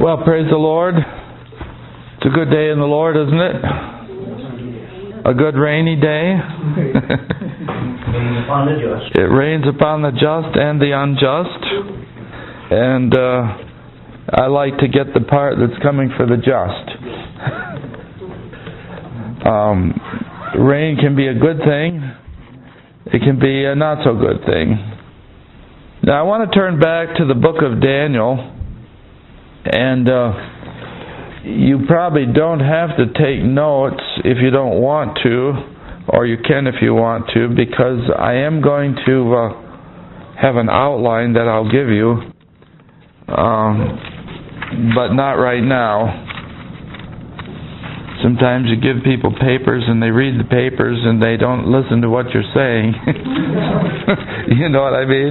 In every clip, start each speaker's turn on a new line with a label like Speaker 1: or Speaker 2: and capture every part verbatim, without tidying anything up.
Speaker 1: Well, praise the Lord. It's a good day in the Lord, isn't it? A good rainy day. It rains upon the just and the unjust. And uh, I like to get the part that's coming for the just. um, rain can be a good thing. It can be a not so good thing. Now I want to turn back to the book of Daniel. And uh, you probably don't have to take notes if you don't want to, or you can if you want to, because I am going to uh, have an outline that I'll give you, um, but not right now. Sometimes you give people papers and they read the papers and they don't listen to what you're saying. You know what I mean?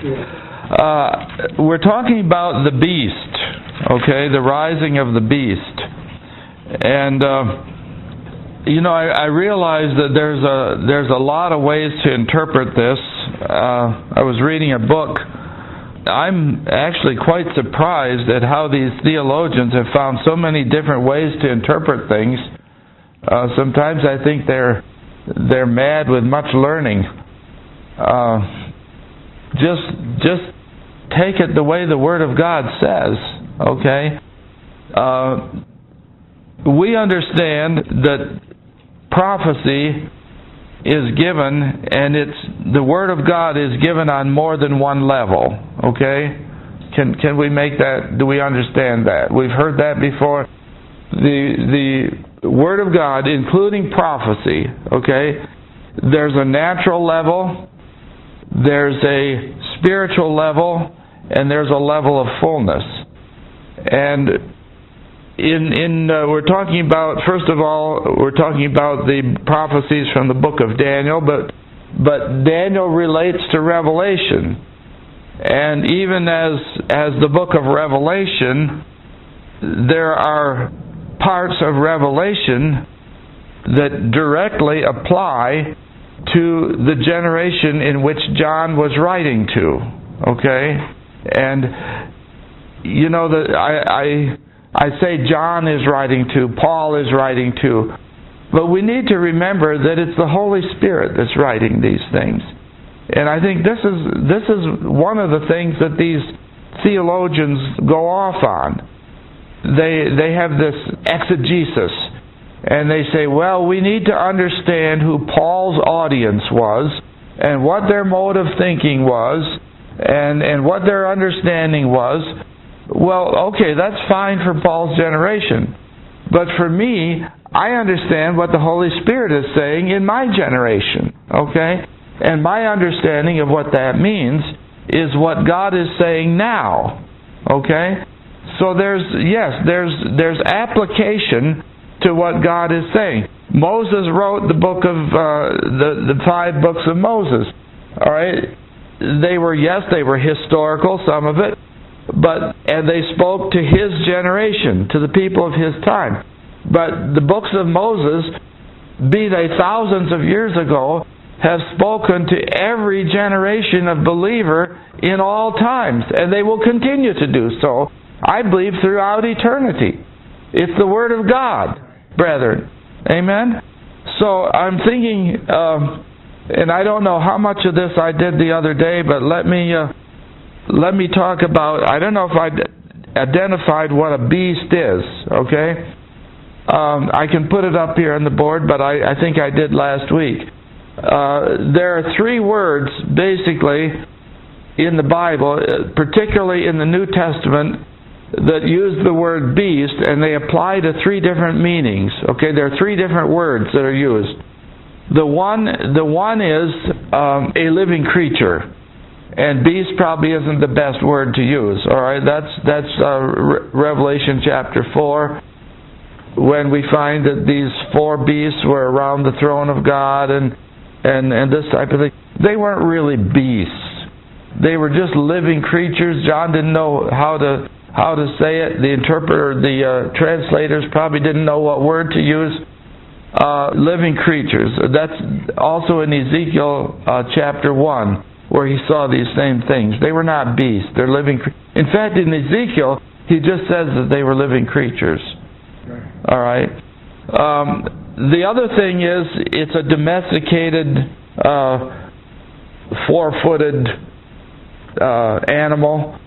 Speaker 1: Uh, we're talking about the beast. Okay, the rising of the beast. And, uh, you know, I, I realize that there's a there's a lot of ways to interpret this. Uh, I was reading a book. I'm actually quite surprised at how these theologians have found so many different ways to interpret things. Uh, sometimes I think they're they're mad with much learning. Uh, just just take it the way the Word of God says. Okay, uh, we understand that prophecy is given, and it's the Word of God is given on more than one level. Okay, can can we make that? Do we understand that? We've heard that before. The the Word of God, including prophecy. Okay, there's a natural level, there's a spiritual level, and there's a level of fullness. And in in uh, we're talking about, first of all, we're talking about the prophecies from the book of Daniel, but but Daniel relates to Revelation, and even as as the book of Revelation, there are parts of Revelation that directly apply to the generation in which John was writing to. Okay, and you know that I, I I say John is writing to, Paul is writing to, but we need to remember that it's the Holy Spirit that's writing these things. And I think this is this is one of the things that these theologians go off on. They they have this exegesis, and they say, well, we need to understand who Paul's audience was, and what their mode of thinking was, and and what their understanding was. Well, okay, that's fine for Paul's generation. But for me, I understand what the Holy Spirit is saying in my generation. Okay? And my understanding of what that means is what God is saying now. Okay? So there's, yes, there's there's application to what God is saying. Moses wrote the book of, uh, the, the five books of Moses. All right? They were, yes, they were historical, some of it. But and they spoke to his generation, to the people of his time. But the books of Moses, be they thousands of years ago, have spoken to every generation of believer in all times, and they will continue to do so, I believe, throughout eternity. It's the Word of God, brethren. Amen? So I'm thinking, um, and I don't know how much of this I did the other day, but let me... Uh, Let me talk about, I don't know if I identified what a beast is, okay? Um, I can put it up here on the board, but I, I think I did last week. Uh, there are three words, basically, in the Bible, particularly in the New Testament, that use the word beast, and they apply to three different meanings. Okay, there are three different words that are used. The one, the one is um, a living creature. And beast probably isn't the best word to use. All right, that's that's uh, Re- Revelation chapter four, when we find that these four beasts were around the throne of God, and and and this type of thing. They weren't really beasts. They were just living creatures. John didn't know how to how to say it. The interpreter, the uh, translators probably didn't know what word to use. Uh, living creatures. That's also in Ezekiel uh, chapter one. Where he saw these same things. They were not beasts. They're living. In fact, in Ezekiel, He just says that they were living creatures. All right. Um, the other thing is, it's a domesticated, uh, four-footed uh, animal,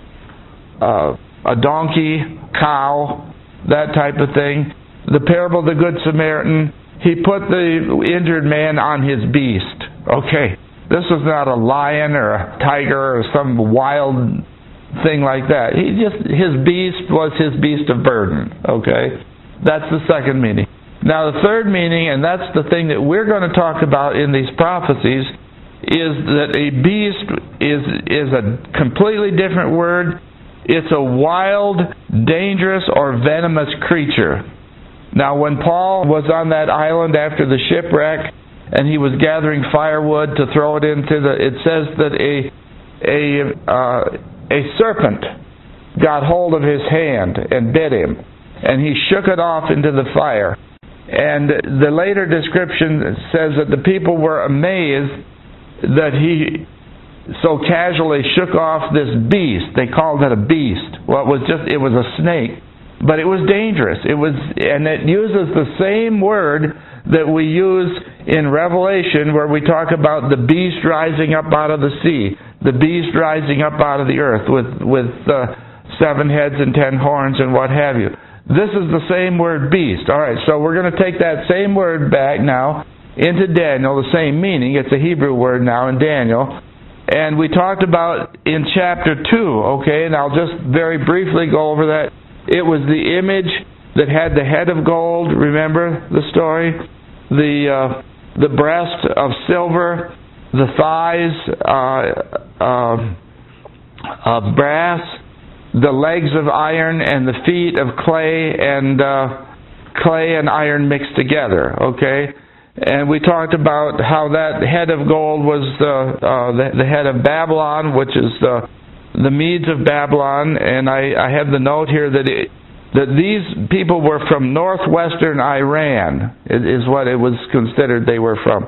Speaker 1: uh, a donkey, cow, that type of thing. The parable of the Good Samaritan, he put the injured man on his beast. Okay. This was not a lion or a tiger or some wild thing like that. He just, his beast was his beast of burden. Okay? That's the second meaning. Now the third meaning, and that's the thing that we're going to talk about in these prophecies, is that a beast is is a completely different word. It's a wild, dangerous, or venomous creature. Now when Paul was on that island after the shipwreck, and he was gathering firewood to throw it into the, it says that a a uh, a serpent got hold of his hand and bit him, and he shook it off into the fire. And the later description says that the people were amazed that he so casually shook off this beast. They called it a beast. Well, it was just, it was a snake, but it was dangerous. It was, and it uses the same word that we use in Revelation, where we talk about the beast rising up out of the sea, the beast rising up out of the earth with with uh, seven heads and ten horns and what have you. This is the same word, beast. All right, so we're going to take that same word back now into Daniel, the same meaning. It's a Hebrew word now in Daniel. And we talked about in chapter two, okay, and I'll just very briefly go over that. It was the image that had the head of gold, remember the story? The uh, the breast of silver, the thighs uh, uh, of brass, the legs of iron, and the feet of clay, and uh, clay and iron mixed together. Okay, and we talked about how that head of gold was the uh, the, the head of Babylon, which is the the Medes of Babylon, and I, I have the note here that it, that these people were from northwestern Iran, is what it was considered they were from.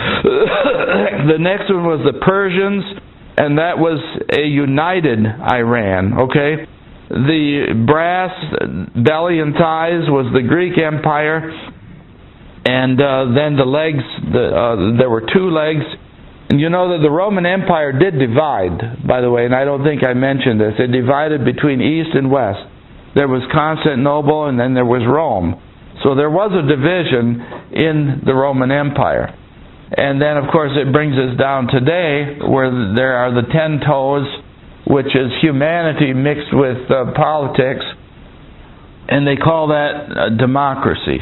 Speaker 1: The next one was the Persians, and that was a united Iran, okay? The brass, belly and thighs was the Greek Empire, and uh, then the legs, the, uh, there were two legs. And you know that the Roman Empire did divide, by the way, and I don't think I mentioned this. It divided between East and West. There was Constantinople, and then there was Rome. So there was a division in the Roman Empire. And then, of course, it brings us down today, where there are the ten toes, which is humanity mixed with uh, politics, and they call that uh, democracy.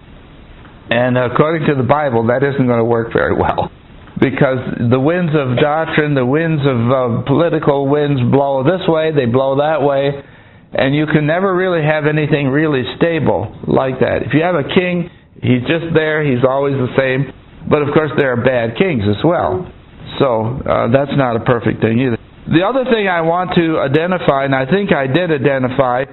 Speaker 1: And according to the Bible, that isn't going to work very well, because the winds of doctrine, the winds of uh, political winds blow this way, they blow that way, and you can never really have anything really stable like that. If you have a king, he's just there, he's always the same. But of course there are bad kings as well. So uh, that's not a perfect thing either. The other thing I want to identify, and I think I did identify,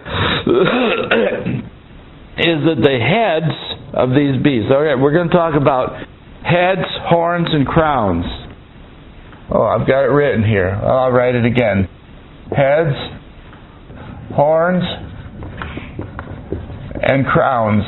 Speaker 1: is that the heads of these beasts. All right, we're going to talk about heads, horns, and crowns. Oh, I've got it written here. I'll write it again. Heads, horns, and crowns.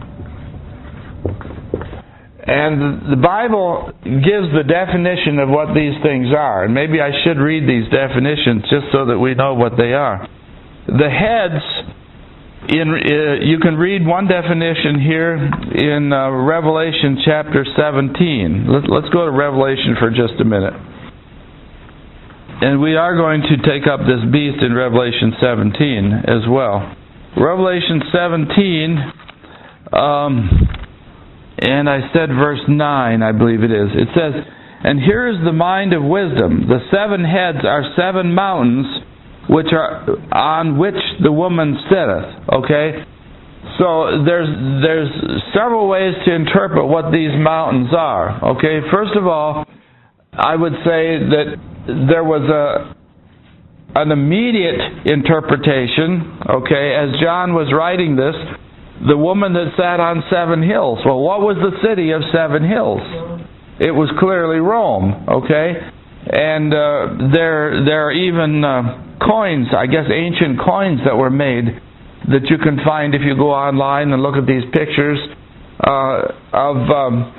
Speaker 1: And the Bible gives the definition of what these things are. And maybe I should read these definitions just so that we know what they are. The heads, in uh, you can read one definition here in uh, Revelation chapter seventeen. Let, let's go to Revelation for just a minute. And we are going to take up this beast in Revelation seventeen as well. Revelation seventeen, um, and I said verse nine, I believe it is. It says, "And here is the mind of wisdom. The seven heads are seven mountains, which are on which the woman sitteth." Okay? So there's there's several ways to interpret what these mountains are. Okay? First of all, I would say that there was a an immediate interpretation, okay, as John was writing this, the woman that sat on seven hills. Well, what was the city of seven hills? It was clearly Rome, okay? And uh, there there are even uh, coins, I guess ancient coins that were made that you can find if you go online and look at these pictures uh, of um,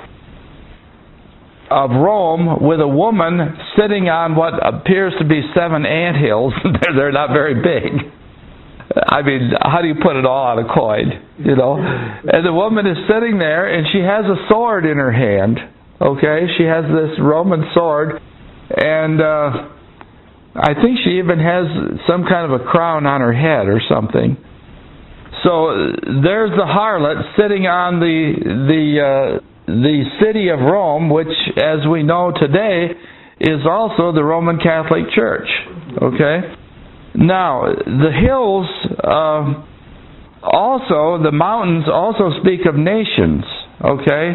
Speaker 1: of Rome with a woman sitting on what appears to be seven anthills. They're not very big. I mean, how do you put it all on a coin? You know? And the woman is sitting there and she has a sword in her hand. Okay? She has this Roman sword, and uh, I think she even has some kind of a crown on her head or something. So there's the harlot sitting on the the uh, the city of Rome, which, as we know today, is also the Roman Catholic Church. Okay? Now, the hills, uh, also, the mountains also speak of nations. Okay?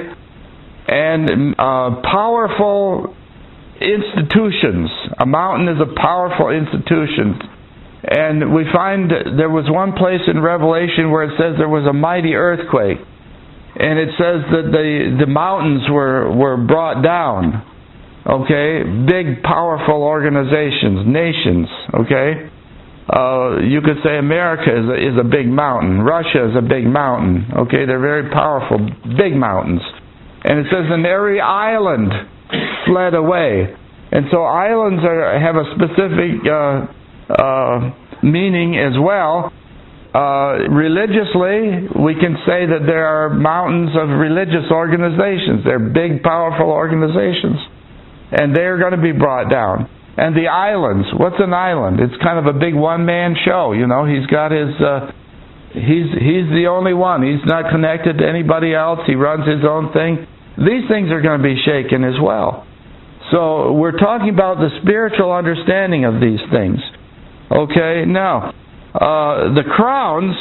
Speaker 1: And uh, powerful institutions. A mountain is a powerful institution. And we find there was one place in Revelation where it says there was a mighty earthquake. And it says that the, the mountains were, were brought down. Okay? Big, powerful organizations, nations. Okay? Uh, you could say America is a, is a big mountain. Russia is a big mountain. Okay? They're very powerful, big mountains. And it says, and every island fled away. And so islands are, have a specific uh, uh, meaning as well. Uh, religiously, we can say that there are mountains of religious organizations. They're big, powerful organizations. And they're going to be brought down. And the islands, what's an island? It's kind of a big one-man show. You know, he's got his... Uh, he's he's the only one. He's not connected to anybody else. He runs his own thing. These things are going to be shaken as well. So we're talking about the spiritual understanding of these things. Okay, now, uh, the crowns,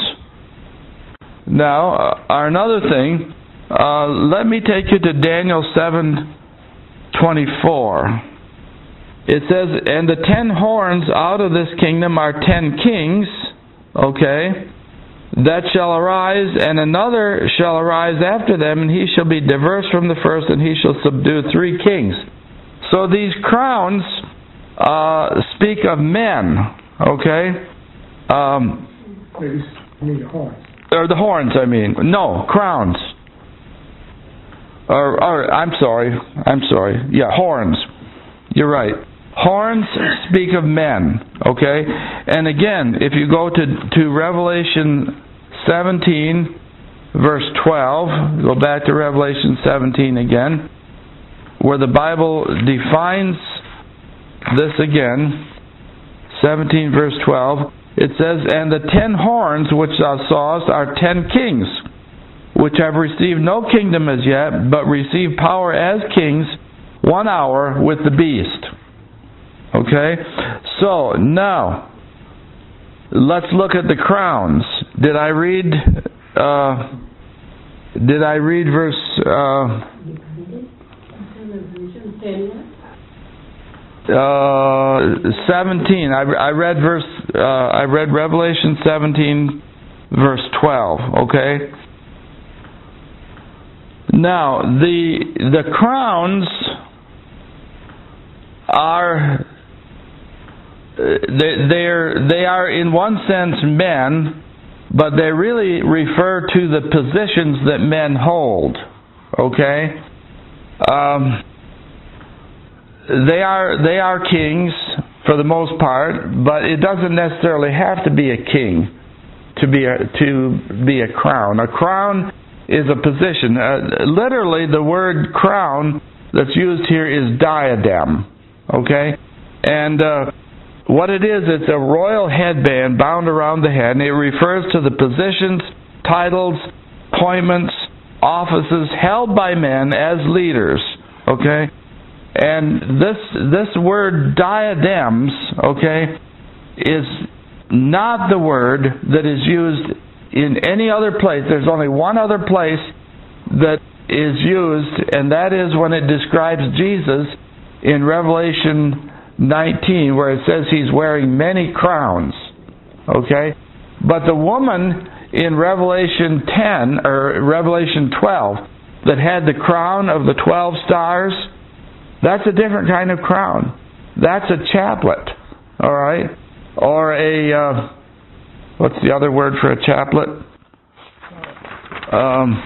Speaker 1: now, uh, are another thing. Uh, let me take you to Daniel seven twenty-four. It says, and the ten horns out of this kingdom are ten kings, okay, that shall arise, and another shall arise after them, and he shall be diverse from the first, and he shall subdue three kings. So these crowns uh, speak of men, okay? Um, or the horns, I mean. No, crowns. Or, or, I'm sorry, I'm sorry. Yeah, horns. You're right. Horns speak of men, okay? And again, if you go to, to Revelation seventeen, verse twelve, go back to Revelation seventeen again, where the Bible defines this again, seventeen, verse twelve, it says, and the ten horns which thou sawest are ten kings, which have received no kingdom as yet, but receive power as kings one hour with the beast. Okay? So, now, let's look at the crowns. Did I read, uh, did I read verse, uh, uh, seventeen. I, I read verse, uh, I read Revelation seventeen, verse twelve, okay? Now, the, the crowns are... They, they're, they are in one sense men, but they really refer to the positions that men hold. Okay? Um, they are they are kings for the most part, but it doesn't necessarily have to be a king to be a, to be a crown. A crown is a position. Uh, literally, the word crown that's used here is diadem. Okay? And... Uh, What it is, it's a royal headband bound around the head, and it refers to the positions, titles, appointments, offices held by men as leaders. Okay? And this this word diadems, okay, is not the word that is used in any other place. There's only one other place that is used, and that is when it describes Jesus in Revelation nineteen, where it says he's wearing many crowns. Okay? But the woman in Revelation ten, or Revelation twelve, that had the crown of the twelve stars, that's a different kind of crown. That's a chaplet. Alright? or a, uh, what's the other word for a chaplet? Um,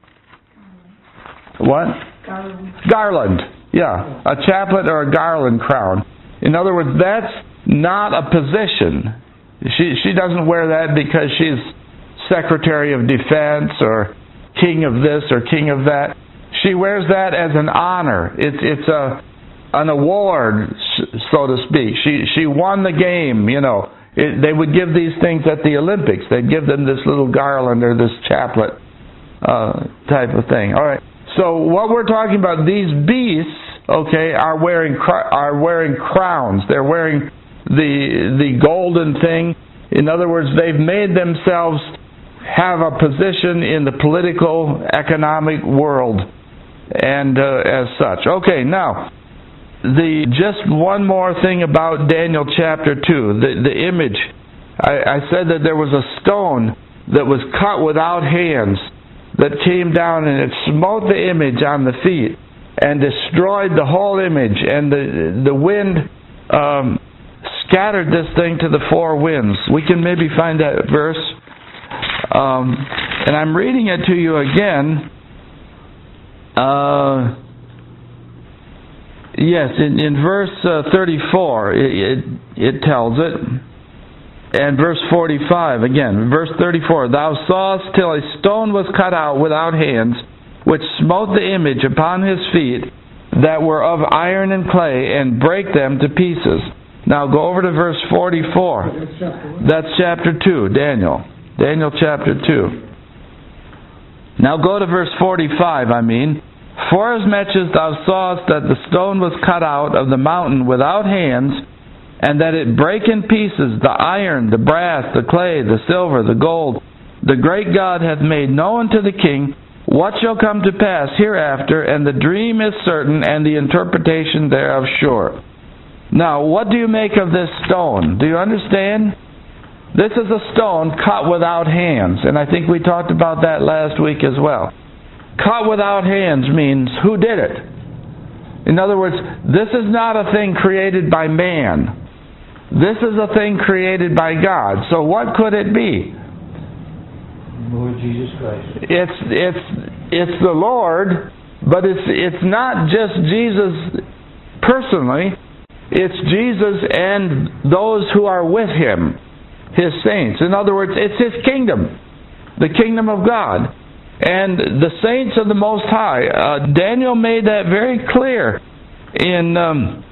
Speaker 1: what?
Speaker 2: Garland.
Speaker 1: Garland. Yeah, a chaplet or a garland crown. In other words, that's not a position. She she doesn't wear that because she's Secretary of Defense or King of this or King of that. She wears that as an honor. It's it's a an award, so to speak. She she won the game. You know, it, they would give these things at the Olympics. They'd give them this little garland or this chaplet uh, type of thing. All right. So what we're talking about, these beasts, okay, are wearing are wearing crowns. They're wearing the the golden thing. In other words, they've made themselves have a position in the political, economic world, and uh, as such. Okay, now the just one more thing about Daniel chapter two, the the image. I, I said that there was a stone that was cut without hands that came down and it smote the image on the feet and destroyed the whole image, and the the wind um, scattered this thing to the four winds. We can maybe find that verse, um, and I'm reading it to you again. Uh, yes, in, in verse uh, thirty-four, it, it it tells it. And verse forty-five, again, verse thirty-four, thou sawest till a stone was cut out without hands, which smote the image upon his feet that were of iron and clay, and brake them to pieces. Now go over to verse forty-four. That's chapter two, Daniel. Daniel chapter two. Now go to verse forty-five, I mean. Forasmuch as thou sawest that the stone was cut out of the mountain without hands, and that it brake in pieces the iron, the brass, the clay, the silver, the gold, the great God hath made known to the king what shall come to pass hereafter, and the dream is certain, and the interpretation thereof sure. Now, what do you make of this stone? Do you understand? This is a stone cut without hands, and I think we talked about that last week as well. Cut without hands means who did it? In other words, this is not a thing created by man. This is a thing created by God. So what could it be?
Speaker 3: Lord Jesus Christ.
Speaker 1: It's it's it's the Lord, but it's it's not just Jesus personally. It's Jesus and those who are with Him, His saints. In other words, it's His kingdom, the kingdom of God, and the saints of the Most High. Uh, Daniel made that very clear in. Um,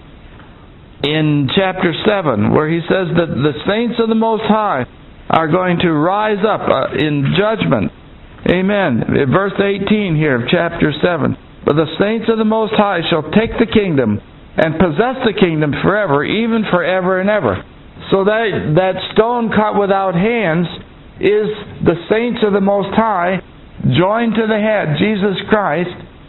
Speaker 1: in chapter seven, where he says that the saints of the Most High are going to rise up uh, in judgment. Amen. Verse eighteen here of chapter seven. But the saints of the Most High shall take the kingdom and possess the kingdom forever, even forever and ever. So that, that stone cut without hands is the saints of the Most High joined to the head, Jesus Christ.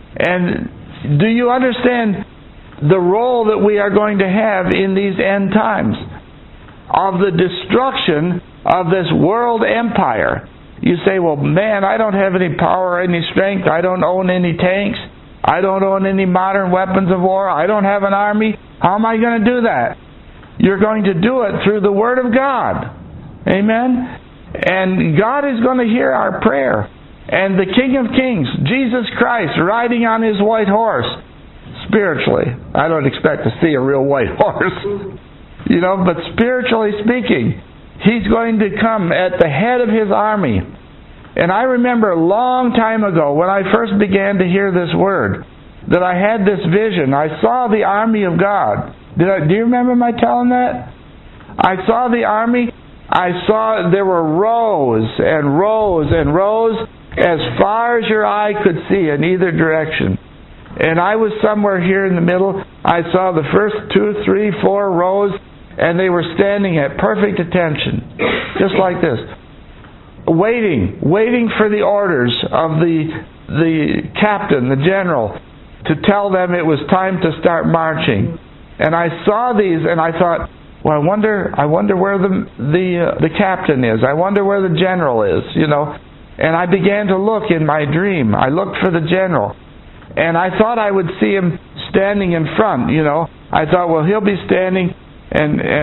Speaker 1: And do you understand the role that we are going to have in these end times of the destruction of this world empire? You say, well, man, I don't have any power or any strength. I don't own any tanks. I don't own any modern weapons of war. I don't have an army. How am I going to do that? You're going to do it through the Word of God. Amen? And God is going to hear our prayer. And the King of Kings, Jesus Christ, riding on His white horse, spiritually. I don't expect to see a real white horse. You know, but spiritually speaking, He's going to come at the head of His army. And I remember a long time ago when I first began to hear this word, that I had this vision. I saw the army of God. Did I, do you remember my telling that? I saw the army. I saw there were rows and rows and rows as far as your eye could see in either direction. And I was somewhere here in the middle. I saw the first two, three, four rows, and they were standing at perfect attention, just like this, waiting, waiting for the orders of the the captain, the general, to tell them it was time to start marching. And I saw these, and I thought, well, I wonder, I wonder where the the uh, the captain is. I wonder where the general is, you know. And I began to look in my dream. I looked for the general. And I thought I would see him standing in front, you know. I thought, well, he'll be standing and and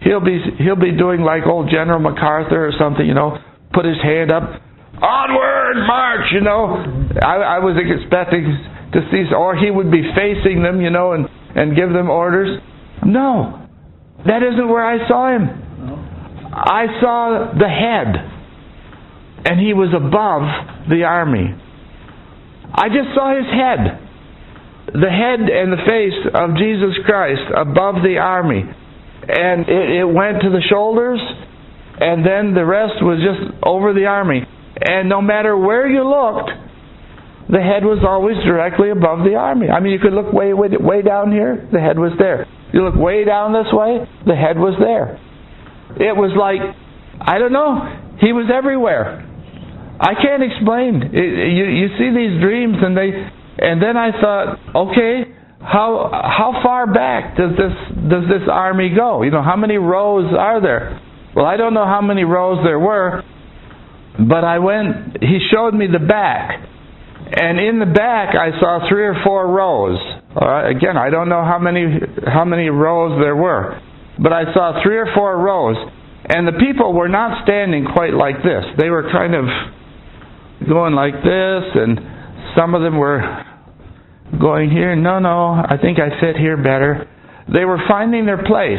Speaker 1: he'll be he'll be doing like old General MacArthur or something, you know, put his hand up, onward, march, you know. I, I was expecting to see, or he would be facing them, you know, and, and give them orders. No, that isn't where I saw him. I saw the head, and he was above the army. I just saw his head. The head and the face of Jesus Christ above the army. And it, it went to the shoulders, and then the rest was just over the army. And no matter where you looked, the head was always directly above the army. I mean, you could look way, way, way down here, the head was there. You look way down this way, the head was there. It was like, I don't know, he was everywhere. I can't explain. It, you, you see these dreams, and they, and then I thought, okay, how how far back does this does this army go? You know, how many rows are there? Well, I don't know how many rows there were, but I went. He showed me the back, and in the back I saw three or four rows. All right, again, I don't know how many how many rows there were, but I saw three or four rows, and the people were not standing quite like this. They were kind of going like this, and some of them were going here. No, no, I think I fit here better. They were finding their place,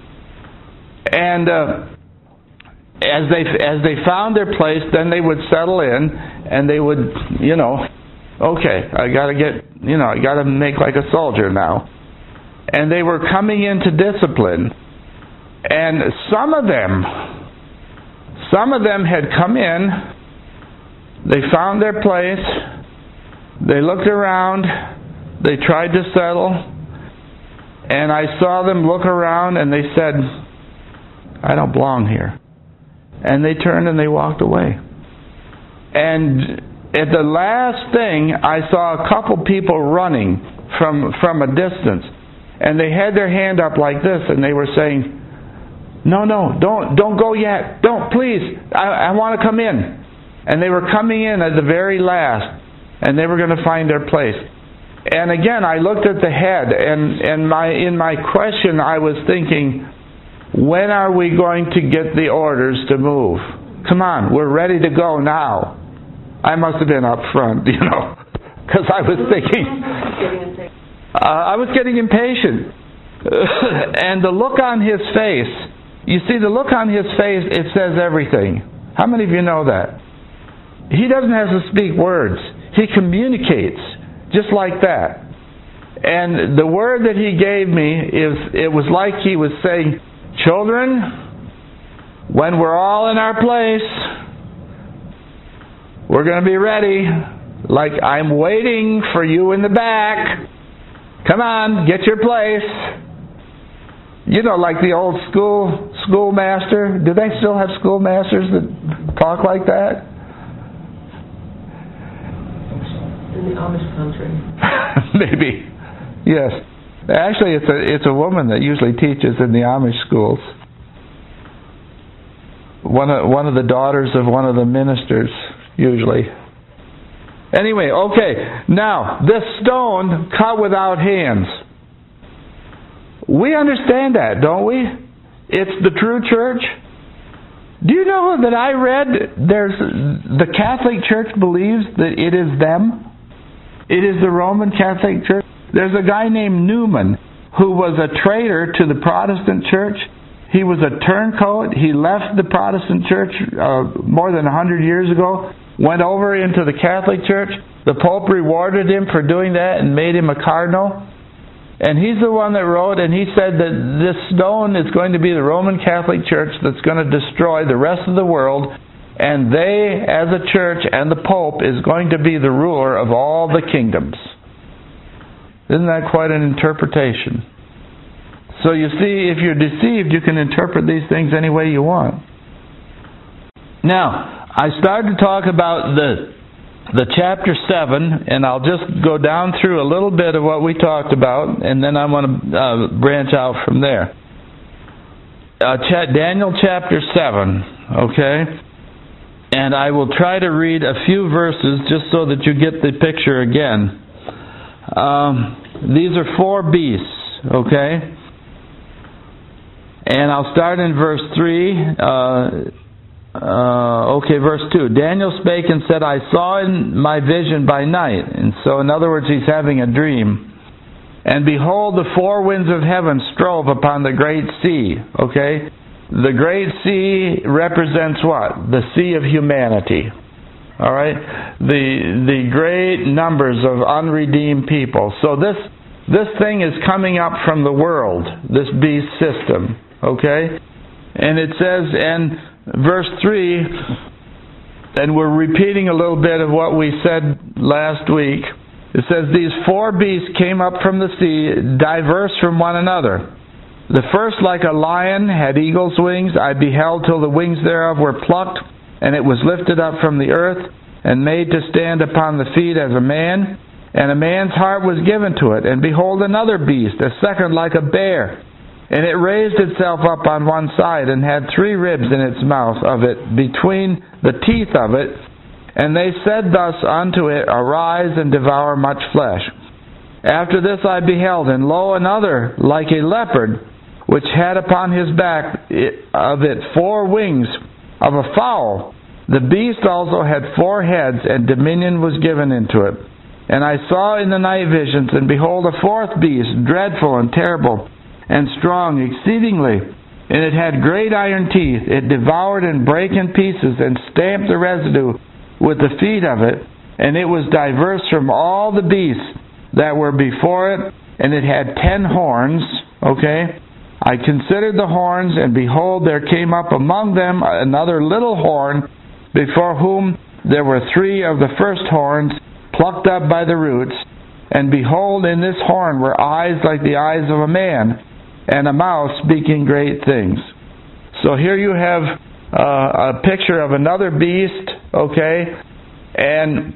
Speaker 1: and uh, as they as they found their place, then they would settle in, and they would, you know, okay, I got to get, you know, I got to make like a soldier now. And they were coming into discipline, and some of them, some of them had come in. They found their place. They looked around. They tried to settle. And I saw them look around, and they said, I don't belong here. And they turned and they walked away. And at the last thing, I saw a couple people running from from a distance. And they had their hand up like this, and they were saying, no, no, don't don't go yet. Don't, please. I, I want to come in. And they were coming in at the very last, and they were going to find their place. And again, I looked at the head, and, and my in my question I was thinking, when are we going to get the orders to move? Come on, we're ready to go now. I must have been up front, you know, because I was thinking, uh, I was getting impatient. And the look on his face, you see, the look on his face, it says everything. How many of you know that? He doesn't have to speak words. He communicates just like that. And the word that he gave me is, it was like he was saying, children, when we're all in our place, we're going to be ready. Like, I'm waiting for you in the back. Come on, get your place. You know, like the old school schoolmaster. Do they still have schoolmasters that talk like that?
Speaker 2: In the Amish country.
Speaker 1: Maybe. Yes. Actually, it's a it's a woman that usually teaches in the Amish schools. One of one of the daughters of one of the ministers, usually. Anyway, okay. Now, this stone cut without hands. We understand that, don't we? It's the true church. Do you know that I read there's the Catholic Church believes that it is them? It is the Roman Catholic Church. There's a guy named Newman who was a traitor to the Protestant Church. He was a turncoat. He left the Protestant Church uh, more than a hundred years ago, went over into the Catholic Church. The Pope rewarded him for doing that and made him a cardinal. And he's the one that wrote, and he said that this stone is going to be the Roman Catholic Church that's going to destroy the rest of the world. And they, as a church, and the Pope is going to be the ruler of all the kingdoms. Isn't that quite an interpretation? So you see, if you're deceived, you can interpret these things any way you want. Now, I started to talk about the the chapter seven, and I'll just go down through a little bit of what we talked about, and then I want to uh, branch out from there. Uh, cha- Daniel chapter seven, okay? And I will try to read a few verses just so that you get the picture again. Um, these are four beasts, okay? And I'll start in verse three. Uh, uh, okay, verse two. Daniel spake and said, I saw in my vision by night. And so, in other words, he's having a dream. And behold, the four winds of heaven strove upon the great sea. Okay? The great sea represents what? The sea of humanity. Alright? The the great numbers of unredeemed people. So this this thing is coming up from the world, this beast system. Okay? And it says in verse three, and we're repeating a little bit of what we said last week. It says, these four beasts came up from the sea, diverse from one another. The first, like a lion, had eagle's wings. I beheld till the wings thereof were plucked, and it was lifted up from the earth, and made to stand upon the feet as a man. And a man's heart was given to it. And behold, another beast, a second like a bear. And it raised itself up on one side, and had three ribs in its mouth of it, between the teeth of it. And they said thus unto it, Arise and devour much flesh. After this I beheld, and lo, another like a leopard, which had upon his back of it four wings of a fowl. The beast also had four heads, and dominion was given into it. And I saw in the night visions, and behold, a fourth beast, dreadful and terrible, and strong exceedingly. And it had great iron teeth. It devoured and brake in pieces, and stamped the residue with the feet of it, and it was diverse from all the beasts that were before it, and it had ten horns. Okay? I considered the horns, and behold, there came up among them another little horn, before whom there were three of the first horns plucked up by the roots. And behold, in this horn were eyes like the eyes of a man, and a mouth speaking great things. So here you have Uh, a picture of another beast, okay? And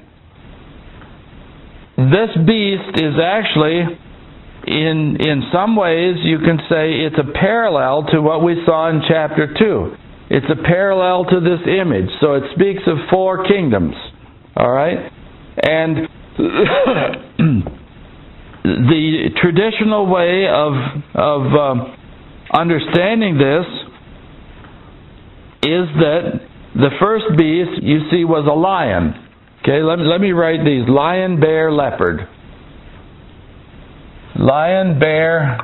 Speaker 1: this beast is actually, in in some ways, you can say it's a parallel to what we saw in chapter two. It's a parallel to this image. So it speaks of four kingdoms, all right? And the traditional way of, of um, understanding this is that the first beast, you see, was a lion. Okay, let me, let me write these. Lion, bear, leopard. Lion, bear,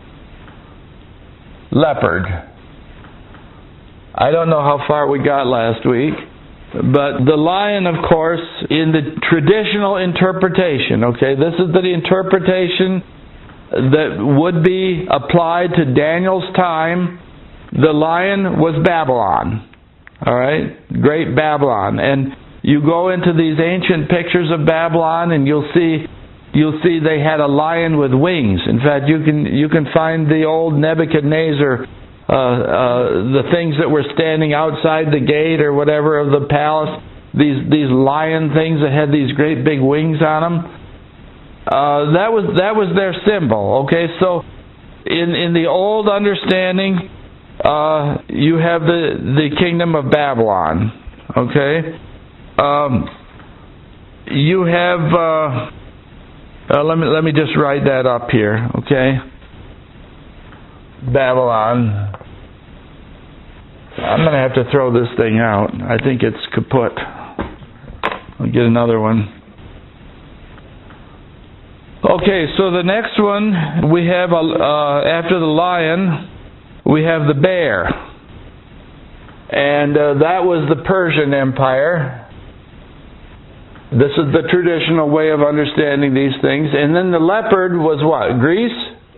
Speaker 1: leopard. I don't know how far we got last week, but the lion, of course, in the traditional interpretation, okay, this is the interpretation that would be applied to Daniel's time. The lion was Babylon, all right? Great Babylon. And you go into these ancient pictures of Babylon, and you'll see you'll see they had a lion with wings. In fact, you can you can find the old Nebuchadnezzar, uh, uh, the things that were standing outside the gate or whatever of the palace, these these lion things that had these great big wings on them. Uh, that was that was their symbol, okay? So in, in the old understanding, Uh, you have the, the kingdom of Babylon, okay? Um, you have, uh, uh, let me let me just write that up here, okay? Babylon. I'm going to have to throw this thing out. I think it's kaput. I'll get another one. Okay, so the next one we have, uh, after the lion, we have the bear. And uh, that was the Persian Empire. This is the traditional way of understanding these things. And then the leopard was what? Greece?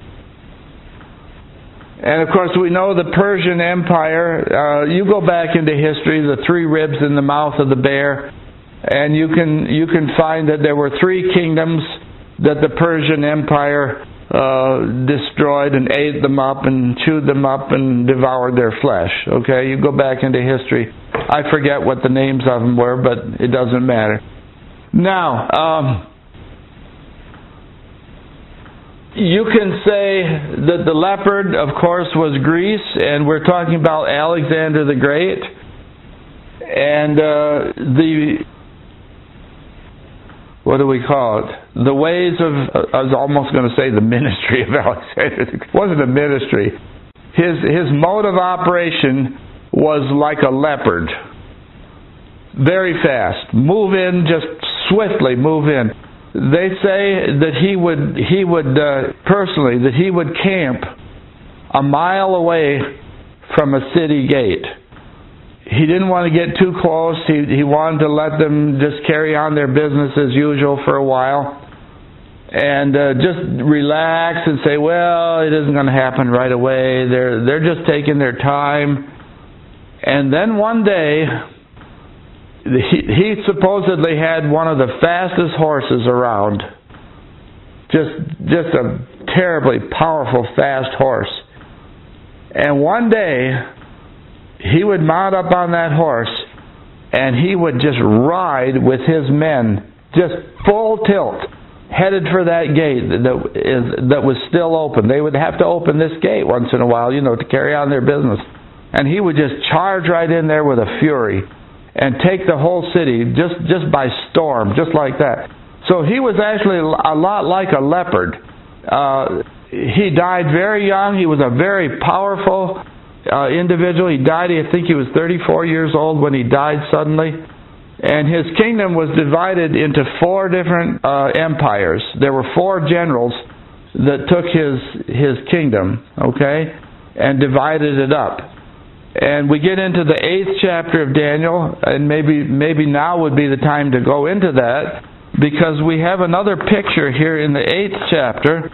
Speaker 1: And of course we know the Persian Empire. Uh, you go back into history, the three ribs in the mouth of the bear, and you can you can find that there were three kingdoms that the Persian Empire Uh, destroyed and ate them up and chewed them up and devoured their flesh. Okay, you go back into history. I forget what the names of them were, but it doesn't matter. Now, um, you can say that the leopard, of course, was Greece, and we're talking about Alexander the Great. And uh, the what do we call it? The ways of, I was almost going to say the ministry of Alexander. It wasn't a ministry. his, his mode of operation was like a leopard. Very fast. Move in, just swiftly move in. They say that he would, he would uh, personally, that he would camp a mile away from a city gate. He didn't want to get too close. He, he wanted to let them just carry on their business as usual for a while. And uh, just relax and say, well, it isn't going to happen right away. They're, they're just taking their time. And then one day, he, he supposedly had one of the fastest horses around. Just, just a terribly powerful, fast horse. And one day, he would mount up on that horse, and he would just ride with his men, just full tilt, headed for that gate that is that was still open. They would have to open this gate once in a while, you know, to carry on their business. And he would just charge right in there with a fury and take the whole city just, just by storm, just like that. So he was actually a lot like a leopard. Uh, he died very young. He was a very powerful uh, individual. He died, I think he was thirty-four years old when he died suddenly. And his kingdom was divided into four different uh, empires. There were four generals that took his his kingdom, okay, and divided it up. And we get into the eighth chapter of Daniel, and maybe maybe now would be the time to go into that, because we have another picture here in the eighth chapter.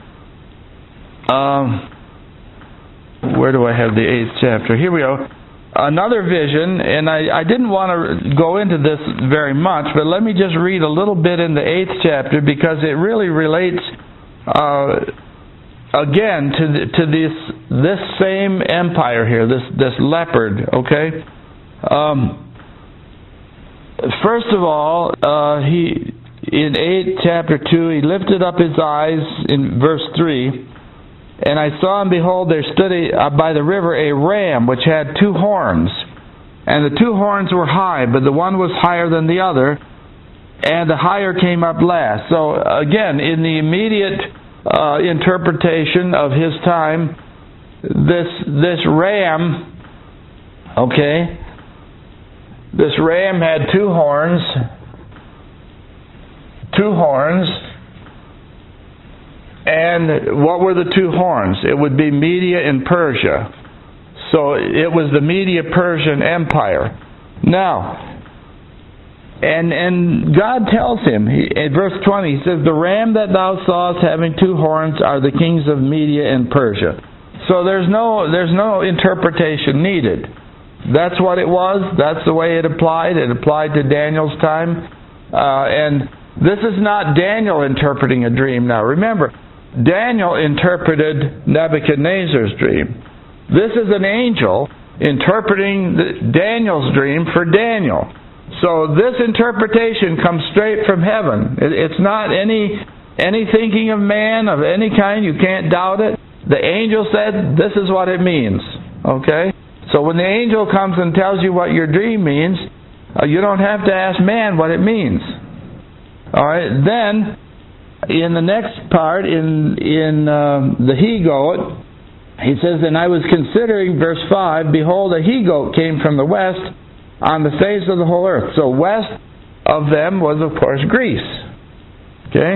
Speaker 1: Um, where do I have the eighth chapter? Here we go. Another vision, and I, I didn't want to go into this very much, but let me just read a little bit in the eighth chapter, because it really relates uh, again to the, to this this same empire here, this this leopard. Okay. Um, first of all, uh, he in eight chapter two, he lifted up his eyes in verse three. And I saw, and behold, there stood a, by the river a ram which had two horns. And the two horns were high, but the one was higher than the other, and the higher came up last. So again, in the immediate uh, interpretation of his time, this this ram, okay, this ram had two horns, two horns. And what were the two horns? It would be Media and Persia. So it was the Media-Persian Empire. Now, and and God tells him, he, in verse twenty, He says, the ram that thou sawest having two horns are the kings of Media and Persia. So there's no there's no interpretation needed. That's what it was. That's the way it applied. It applied to Daniel's time. Uh, and this is not Daniel interpreting a dream now. Remember, Daniel interpreted Nebuchadnezzar's dream. This is an angel interpreting the, Daniel's dream for Daniel. So this interpretation comes straight from heaven. It, it's not any any thinking of man of any kind. You can't doubt it. The angel said, this is what it means. Okay? So when the angel comes and tells you what your dream means, uh, you don't have to ask man what it means. All right, then in the next part, in in uh, the he-goat, he says, and I was considering, verse five, behold, a he-goat came from the west on the face of the whole earth. So west of them was, of course, Greece. Okay?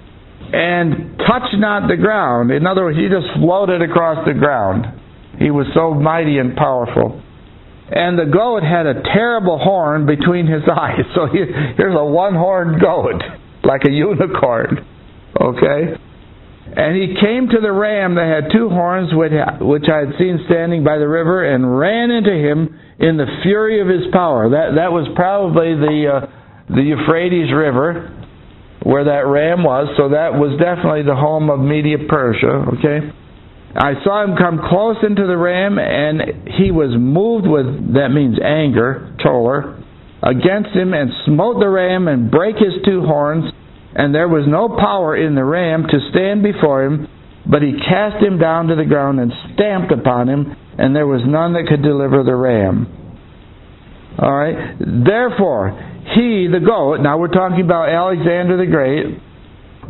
Speaker 1: And touched not the ground. In other words, he just floated across the ground. He was so mighty and powerful. And the goat had a terrible horn between his eyes. So he, here's a one-horned goat, like a unicorn. Okay? And he came to the ram that had two horns, which I had seen standing by the river, and ran into him in the fury of his power. That that was probably the uh, the Euphrates River, where that ram was. So that was definitely the home of Media Persia. Okay? I saw him come close into the ram, and he was moved with, that means anger, choler, against him, and smote the ram and brake his two horns, and there was no power in the ram to stand before him, but he cast him down to the ground and stamped upon him, and there was none that could deliver the ram. All right. Therefore, he, the goat, now we're talking about Alexander the Great,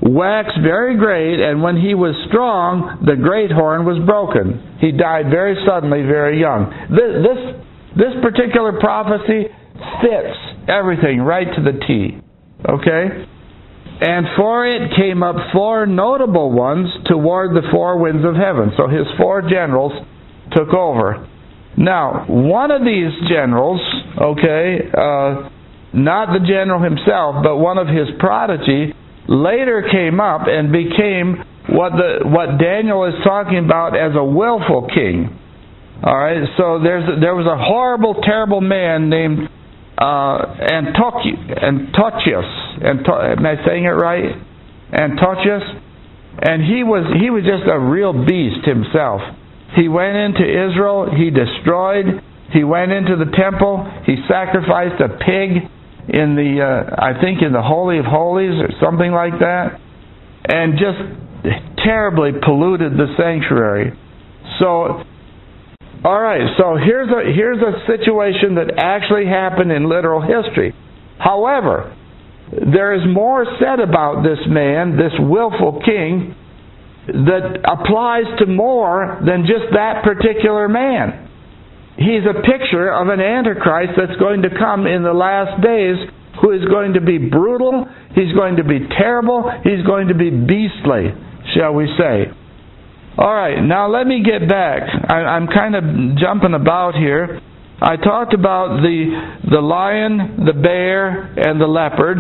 Speaker 1: waxed very great, and when he was strong, the great horn was broken. He died very suddenly, very young. This, this, this particular prophecy fits everything right to the T. Okay? And for it came up four notable ones toward the four winds of heaven. So his four generals took over. Now, one of these generals, okay, uh, not the general himself, but one of his prodigy, later came up and became what the what Daniel is talking about as a willful king. All right, so there's there was a horrible, terrible man named uh, Antiochus. Antiochus. Am I saying it right? Antiochus, and he was he was just a real beast himself. He went into Israel. He destroyed. He went into the temple. He sacrificed a pig in the, uh, I think in the Holy of Holies or something like that, and just terribly polluted the sanctuary. So, all right, so here's a, here's a situation that actually happened in literal history. However, there is more said about this man, this willful king, that applies to more than just that particular man. He's a picture of an Antichrist that's going to come in the last days, who is going to be brutal, he's going to be terrible, he's going to be beastly, shall we say. Alright, now let me get back. I, I'm kind of jumping about here. I talked about the, the lion, the bear, and the leopard.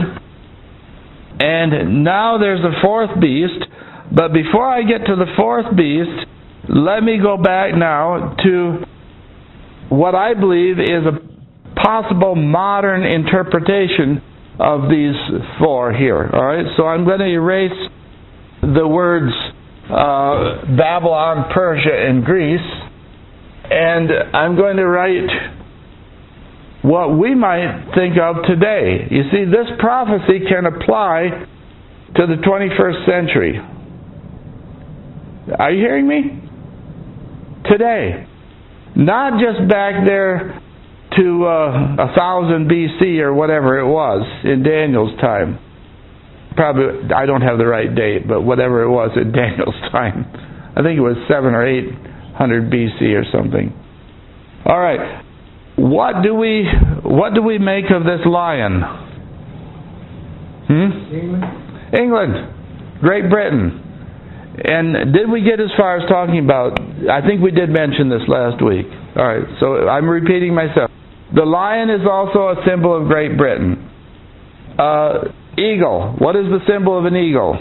Speaker 1: And now there's a fourth beast. But before I get to the fourth beast, let me go back now to what I believe is a possible modern interpretation of these four here. All right, so I'm going to erase the words uh, Babylon, Persia, and Greece, and I'm going to write what we might think of today. You see, this prophecy can apply to the twenty-first century. Are you hearing me? Today. Not just back there to uh, one thousand B C or whatever it was in Daniel's time. Probably, I don't have the right date, but whatever it was in Daniel's time. I think it was seven or eight hundred B C or something. All right. What do we what do we make of this lion? Hmm?
Speaker 3: England.
Speaker 1: England. Great Britain. And did we get as far as talking about, I think we did mention this last week. All right, so I'm repeating myself. The lion is also a symbol of Great Britain. Uh, eagle. What is the symbol of an eagle?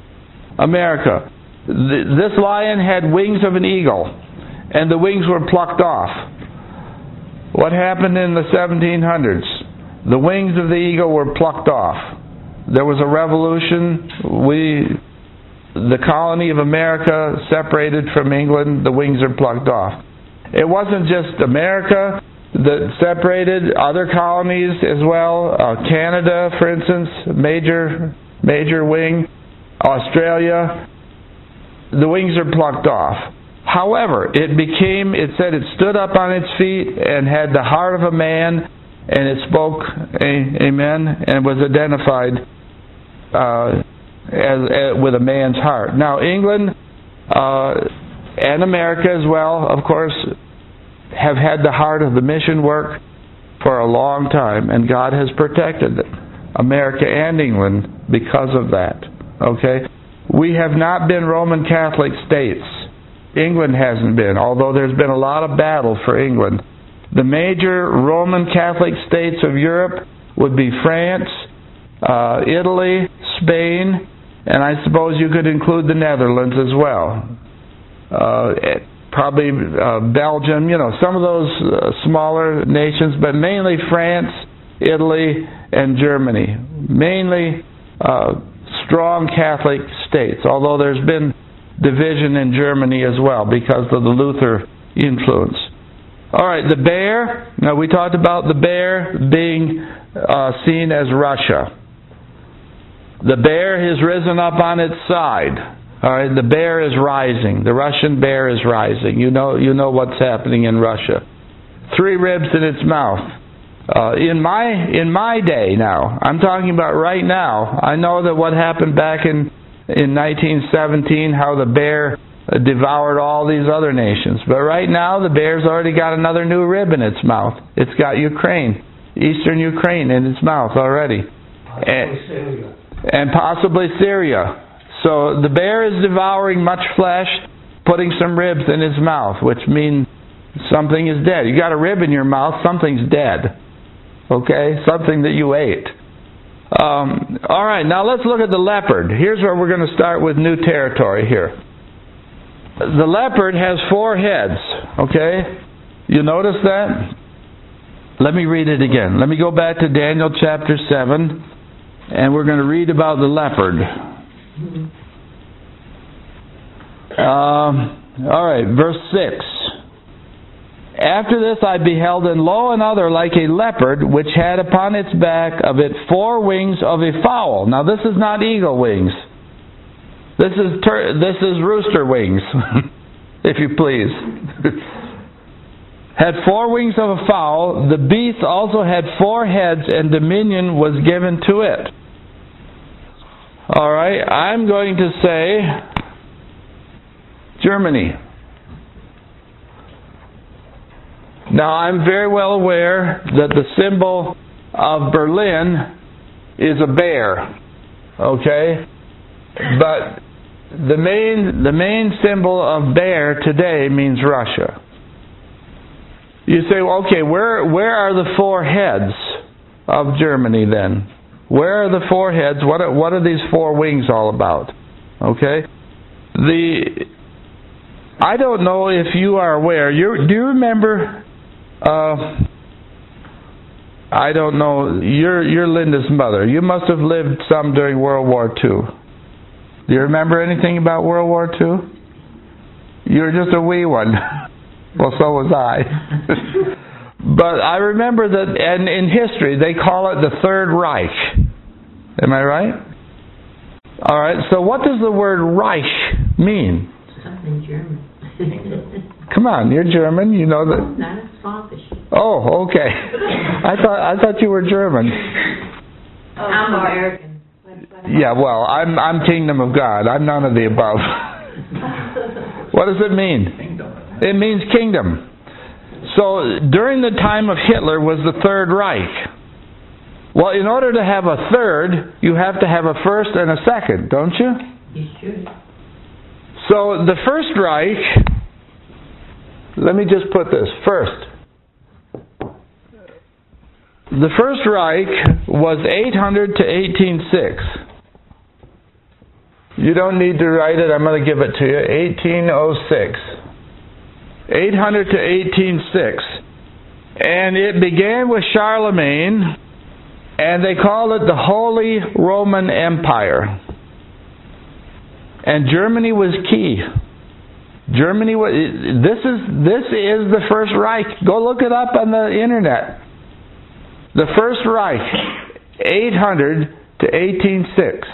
Speaker 1: America. Th- this lion had wings of an eagle, and the wings were plucked off. What happened in the seventeen hundreds? The wings of the eagle were plucked off. There was a revolution. We... The colony of America separated from England, the wings are plucked off. It wasn't just America that separated, other colonies as well. Uh, Canada, for instance, major major wing. Australia, the wings are plucked off. However, it became, it said it stood up on its feet and had the heart of a man, and it spoke, amen, and was identified uh, As, as, with a man's heart. Now, England uh, and America as well, of course, have had the heart of the mission work for a long time, and God has protected America and England because of that. Okay? We have not been Roman Catholic states. England hasn't been, although there's been a lot of battle for England. The major Roman Catholic states of Europe would be France, uh, Italy, Spain, and I suppose you could include the Netherlands as well. Uh, probably uh, Belgium, you know, some of those uh, smaller nations, but mainly France, Italy, and Germany. Mainly uh, strong Catholic states, although there's been division in Germany as well because of the Luther influence. All right, the bear. Now, we talked about the bear being uh, seen as Russia. The bear has risen up on its side. All right, the bear is rising. The Russian bear is rising. You know, you know what's happening in Russia. Three ribs in its mouth. Uh, in my in my day now, I'm talking about right now. I know that what happened back in in nineteen seventeen how the bear devoured all these other nations. But right now the bear's already got another new rib in its mouth. It's got Ukraine, Eastern Ukraine in its mouth already. And,
Speaker 3: Syria.
Speaker 1: and possibly Syria. So the bear is devouring much flesh, putting some ribs in his mouth, which means something is dead. You got a rib in your mouth, something's dead. Okay? Something that you ate. Um, all right, now let's look at the leopard. Here's where we're going to start with new territory here. The leopard has four heads. Okay? You notice that? Let me read it again. Let me go back to Daniel chapter seven, and we're going to read about the leopard. Um, all right, verse six. After this I beheld, and lo, another like a leopard, which had upon its back of it four wings of a fowl. Now this is not eagle wings. This is tur- this is rooster wings, if you please. Had four wings of a fowl. The beast also had four heads, and dominion was given to it. All right, I'm going to say Germany. Now, I'm very well aware that the symbol of Berlin is a bear, okay? But the main the main symbol of bear today means Russia. You say, well, okay, where where are the four heads of Germany then? Where are the four heads? What are, what are these four wings all about? Okay? The I don't know if you are aware. You do you remember? Uh, I don't know. You're you're Linda's mother. You must have lived some during World War Two. Do you remember anything about World War Two? You're just a wee one. Well, so was I. But I remember that, and in history they call it the Third Reich. Am I right? All right. So what does the word Reich mean?
Speaker 2: Something German.
Speaker 1: Come on, you're German. You know that.
Speaker 2: Not as Slavish.
Speaker 1: Oh, okay. I thought I thought you were German.
Speaker 2: Oh, I'm American.
Speaker 1: Yeah, well, I'm I'm Kingdom of God. I'm none of the above. What does it mean?
Speaker 3: Kingdom.
Speaker 1: It means kingdom. So during the time of Hitler was the Third Reich. Well, in order to have a third, you have to have a first and a second, don't you?
Speaker 2: You should.
Speaker 1: So the First Reich, let me just put this first. The First Reich was eight hundred to eighteen oh six. You don't need to write it, I'm going to give it to you. eighteen oh six. eight hundred to eighteen oh six. And it began with Charlemagne, and they called it the Holy Roman Empire. And Germany was key. Germany was. This is this is the First Reich. Go look it up on the internet. The First Reich, eight hundred to eighteen oh six.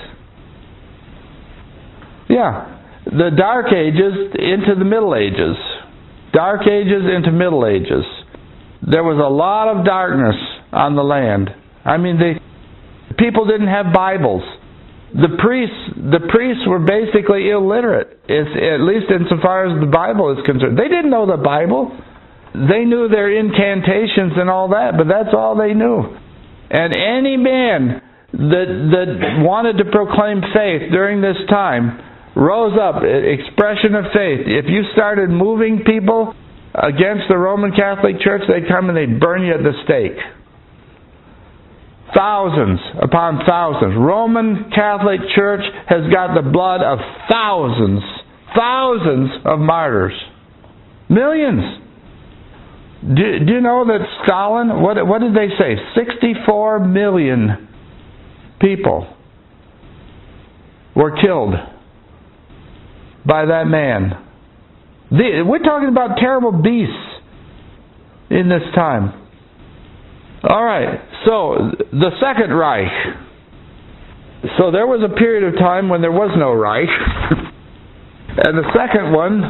Speaker 1: Yeah, the Dark Ages into the Middle Ages. Dark Ages into Middle Ages. There was a lot of darkness on the land. I mean, they people didn't have Bibles. The priests, the priests were basically illiterate, it's, at least insofar as the Bible is concerned. They didn't know the Bible. They knew their incantations and all that, but that's all they knew. And any man that that wanted to proclaim faith during this time rose up, expression of faith. If you started moving people against the Roman Catholic Church, they'd come and they'd burn you at the stake. Thousands upon thousands. Roman Catholic Church has got the blood of thousands, thousands of martyrs. Millions. Do, do you know that Stalin, what, what did they say? sixty-four million people were killed by that man. The, we're talking about terrible beasts in this time. All right, so the Second Reich. So there was a period of time when there was no Reich. And the second one,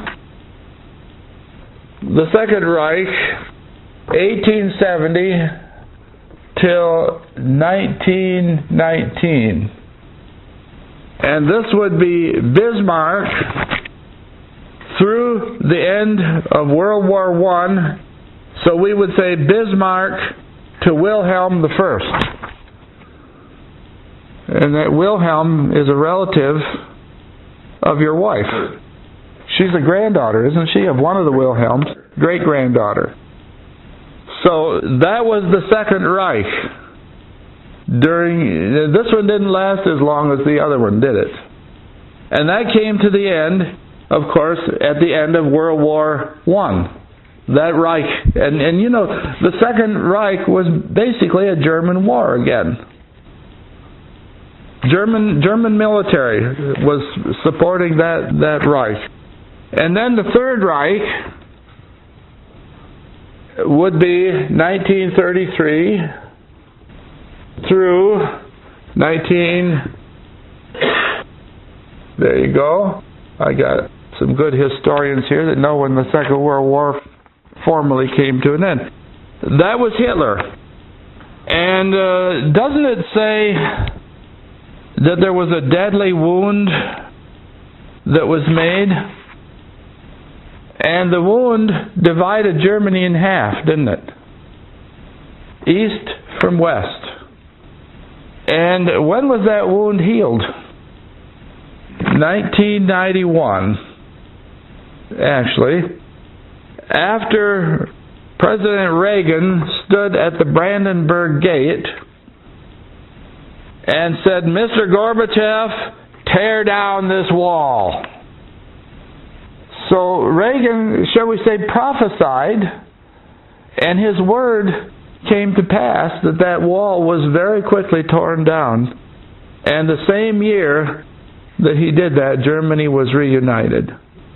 Speaker 1: the Second Reich, eighteen seventy till nineteen nineteen. And this would be Bismarck through the end of World War One. So we would say Bismarck to Wilhelm the First. And that Wilhelm is a relative of your wife. She's a granddaughter, isn't she, of one of the Wilhelms? Great-granddaughter. So that was the Second Reich. During this one didn't last as long as the other one, did it? And that came to the end, of course, at the end of World War One. That Reich, and, and you know, the Second Reich was basically a German war again. German German military was supporting that, that Reich. And then the Third Reich would be nineteen thirty-three through nineteen... There you go. I got some good historians here that know when the Second World War formally came to an end. That was Hitler. And uh, doesn't it say that there was a deadly wound that was made? And the wound divided Germany in half, didn't it? East from west. And when was that wound healed? nineteen ninety-one. Actually, after President Reagan stood at the Brandenburg Gate and said, "Mister Gorbachev, tear down this wall." So Reagan, shall we say, prophesied, and his word came to pass that that wall was very quickly torn down. And the same year that he did that, Germany was reunited.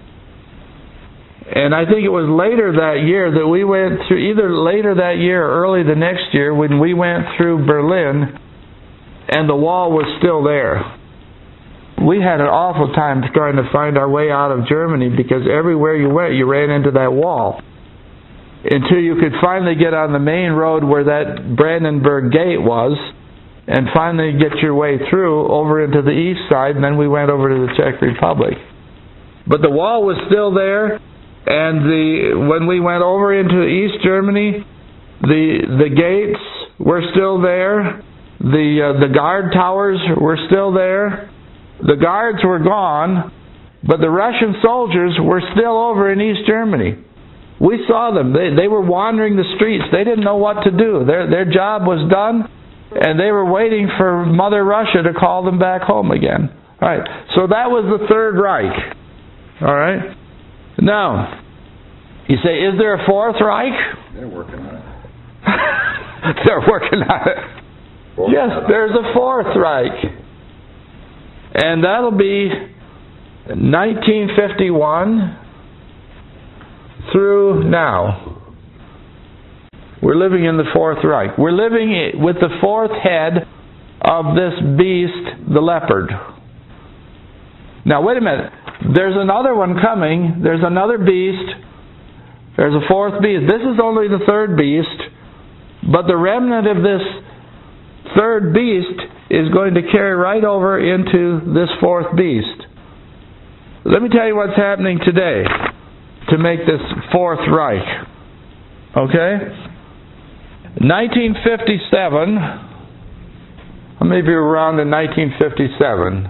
Speaker 1: And I think it was later that year that we went through, either later that year or early the next year, when we went through Berlin and the wall was still there. We had an awful time trying to find our way out of Germany because everywhere you went, you ran into that wall. Until you could finally get on the main road where that Brandenburg Gate was, and finally get your way through over into the east side, and then we went over to the Czech Republic. But the wall was still there, and the when we went over into East Germany, the the gates were still there, the uh, the guard towers were still there, the guards were gone, but the Russian soldiers were still over in East Germany. We saw them. They they were wandering the streets. They didn't know what to do. Their their job was done, and they were waiting for Mother Russia to call them back home again. All right. So that was the Third Reich. All right. Now, you say, is there a Fourth Reich?
Speaker 4: They're working on it.
Speaker 1: They're working on it.
Speaker 4: Fourth
Speaker 1: Yes,
Speaker 4: Reich.
Speaker 1: there's a Fourth Reich. And that'll be nineteen fifty-one through now. We're living in the Fourth Reich. We're living with the fourth head of this beast, the leopard. Now, wait a minute. There's another one coming. There's another beast. There's a fourth beast. This is only the third beast. But the remnant of this third beast is going to carry right over into this fourth beast. Let me tell you what's happening today to make this Fourth Reich. Okay? nineteen fifty-seven. How many of you were around in nineteen fifty-seven?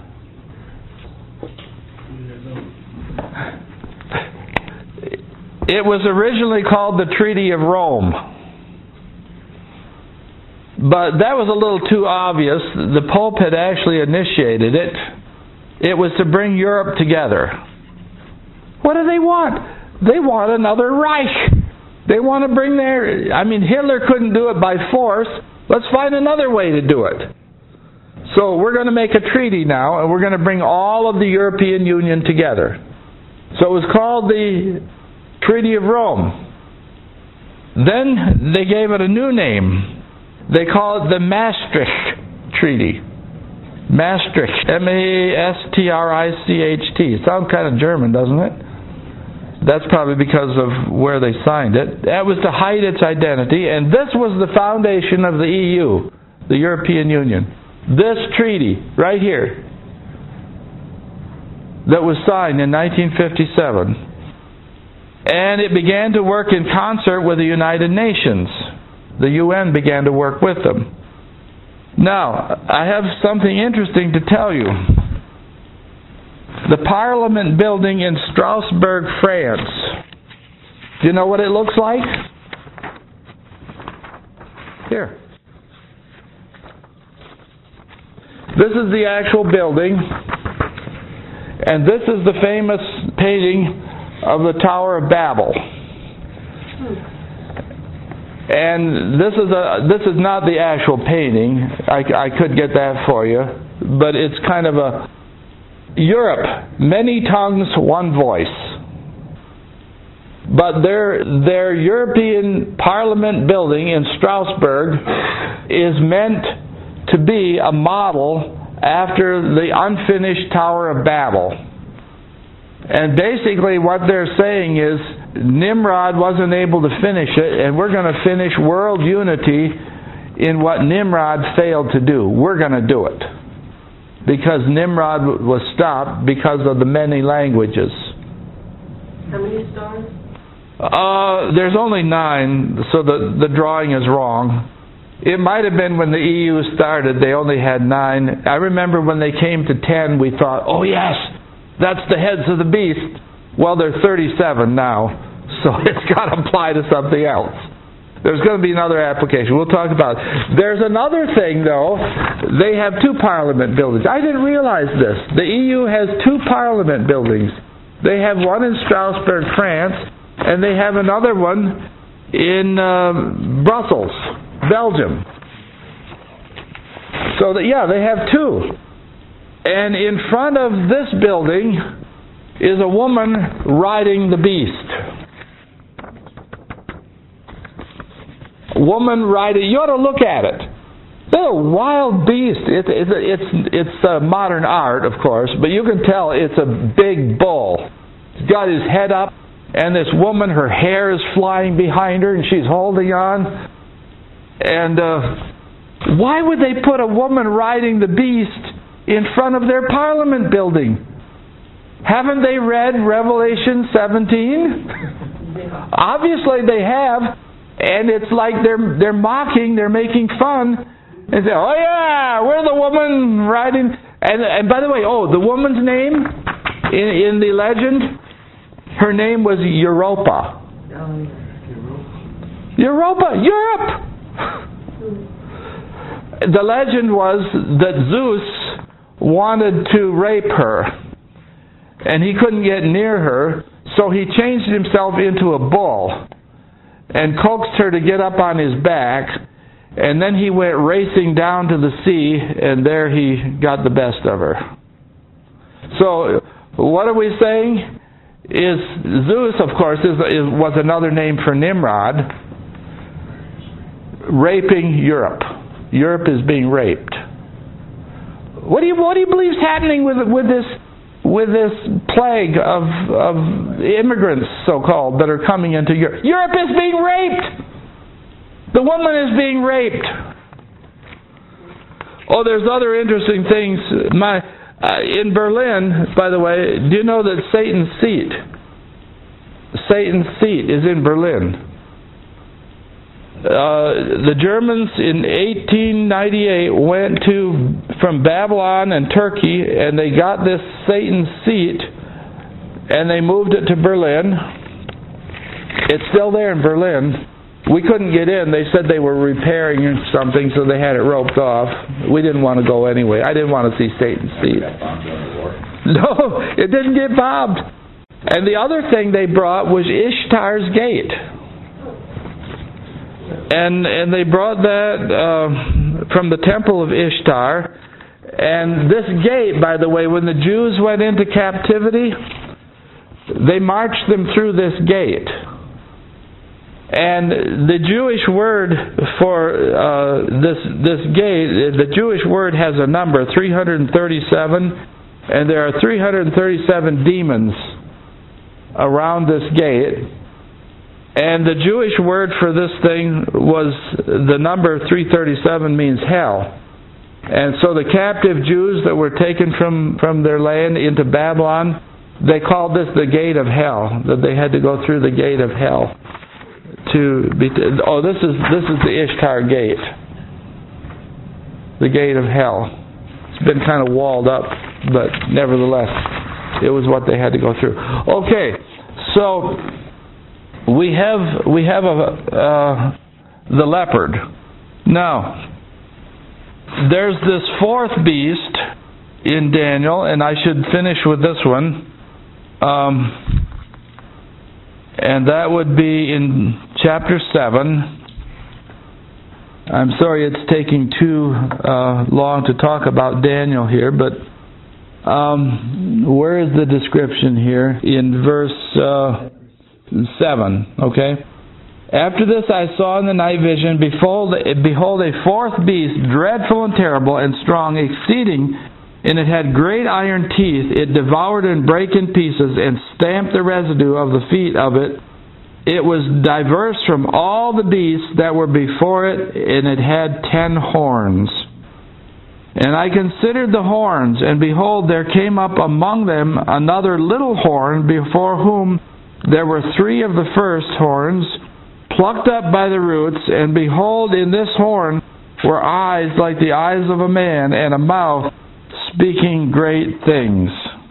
Speaker 1: It was originally called the Treaty of Rome. But that was a little too obvious. The Pope had actually initiated it. It was to bring Europe together. What do they want? They want another Reich. They want to bring their... I mean, Hitler couldn't do it by force. Let's find another way to do it. So we're going to make a treaty now, and we're going to bring all of the European Union together. So it was called the Treaty of Rome. Then they gave it a new name. They call it the Maastricht Treaty. Maastricht. M A S T R I C H T. Sounds kind of German, doesn't it? That's probably because of where they signed it. That was to hide its identity, and this was the foundation of the E U, the European Union. This treaty, right here. that was signed in nineteen fifty-seven. And it began to work in concert with the United Nations. The U N began to work with them. Now, I have something interesting to tell you. The Parliament building in Strasbourg, France. Do you know what it looks like? Here. This is the actual building. And this is the famous painting of the Tower of Babel. And this is a this is not the actual painting. I, I could get that for you, but it's kind of a Europe, many tongues, one voice. But their their European Parliament building in Strasbourg is meant to be a model after the unfinished Tower of Babel. And basically what they're saying is Nimrod wasn't able to finish it, and we're going to finish world unity in what Nimrod failed to do. We're going to do it. Because Nimrod was stopped because of the many languages.
Speaker 2: How many stars?
Speaker 1: Uh, there's only nine, so the, the drawing is wrong. It might have been when the E U started, they only had nine. I remember when they came to ten, we thought, oh yes, that's the heads of the beast. Well, they're thirty-seven now, so it's got to apply to something else. There's going to be another application. We'll talk about it. There's another thing, though. They have two Parliament buildings. I didn't realize this. The E U has two Parliament buildings. They have one in Strasbourg, France, and they have another one in uh, Brussels, Belgium. So, that, yeah, they have two. And in front of this building is a woman riding the beast. Woman riding. You ought to look at it. It's a wild beast. It's it's it's it's uh, modern art, of course, but you can tell it's a big bull. He's got his head up, and this woman, her hair is flying behind her, and she's holding on. And uh, why would they put a woman riding the beast in front of their Parliament building? Haven't they read Revelation seventeen? Obviously they have. And it's like they're they're mocking, they're making fun, and say, "Oh yeah, we're the woman riding." And and by the way, oh, the woman's name in in the legend, her name was Europa. Europa, Europe. The legend was that Zeus wanted to rape her, and he couldn't get near her, so he changed himself into a bull and coaxed her to get up on his back, and then he went racing down to the sea, and there he got the best of her. So, what are we saying? Is Zeus, of course, is, is was another name for Nimrod, raping Europe. Europe is being raped. What do you what do you believe is happening with with this with this plague of, of immigrants, so-called, that are coming into Europe? Europe is being raped! The woman is being raped. Oh, there's other interesting things. My uh, in Berlin, by the way, do you know that Satan's seat, Satan's seat is in Berlin? Uh, the Germans in eighteen ninety-eight went to from Babylon and Turkey, and they got this Satan's seat, and they moved it to Berlin. It's still there in Berlin. We couldn't get in. They said they were repairing something, so they had it roped off. We didn't want to go anyway. I didn't want to see Satan's seat. No, it didn't get bombed. And the other thing they brought was Ishtar's gate. And and they brought that uh, from the temple of Ishtar. And this gate, by the way, when the Jews went into captivity, they marched them through this gate. And the Jewish word for uh, this this gate, the Jewish word has a number, three hundred thirty-seven, and there are three hundred thirty-seven demons around this gate. And the Jewish word for this thing was, the number three thirty-seven means hell. And so the captive Jews that were taken from, from their land into Babylon, they called this the gate of hell, that they had to go through the gate of hell to be. Oh, this is this is the Ishtar gate, the gate of hell. It's been kind of walled up, but nevertheless, it was what they had to go through. Okay, so we have we have a uh, the leopard. Now, there's this fourth beast in Daniel, and I should finish with this one. Um, and that would be in chapter seven. I'm sorry it's taking too uh, long to talk about Daniel here, but um, where is the description here? In verse uh, seven, okay? After this I saw in the night vision, behold, behold a fourth beast, dreadful and terrible and strong, exceeding, and it had great iron teeth. It devoured and brake in pieces, and stamped the residue of the feet of it. It was diverse from all the beasts that were before it, and it had ten horns. And I considered the horns, and behold, there came up among them another little horn, before whom there were three of the first horns, plucked up by the roots, and behold, in this horn were eyes like the eyes of a man, and a mouth speaking great things.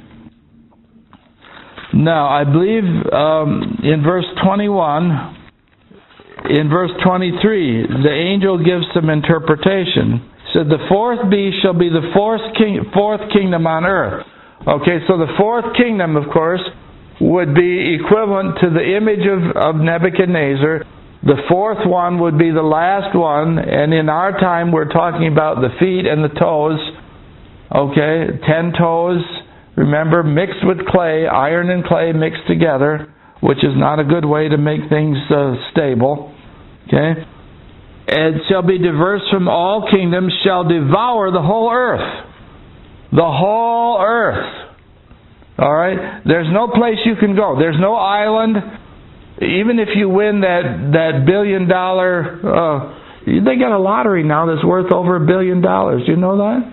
Speaker 1: Now, I believe um, in verse twenty-one, in verse twenty-three, the angel gives some interpretation. He said, the fourth beast shall be the fourth, king, fourth kingdom on earth. Okay, so the fourth kingdom, of course, would be equivalent to the image of, of Nebuchadnezzar. The fourth one would be the last one, and in our time we're talking about the feet and the toes. Okay, ten toes, remember, mixed with clay, iron and clay mixed together, which is not a good way to make things uh, stable. Okay, and shall be diverse from all kingdoms, shall devour the whole earth. The whole earth. Alright? There's no place you can go. There's no island. Even if you win that, that billion dollar... Uh, they got a lottery now that's worth over a billion dollars. Do you know that?